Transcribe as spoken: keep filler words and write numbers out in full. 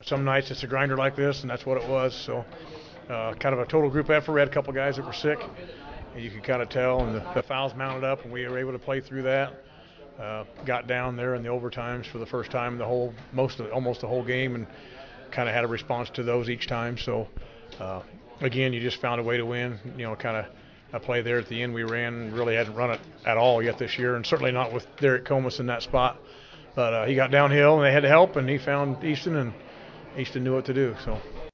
some nights it's a grinder like this, and that's what it was. So uh, kind of a total group effort. We had a couple guys that were sick, and you could kind of tell, and the, the fouls mounted up, and we were able to play through that. Uh, got down there in the overtimes for the first time in the whole, most of, almost the whole game, and kind of had a response to those each time. So uh, again, you just found a way to win. You know, kind of a play there at the end we ran, really hadn't run it at all yet this year, and certainly not with Derek Comas in that spot. But uh, he got downhill, and they had to help, and he found Easton, and Easton knew what to do. So.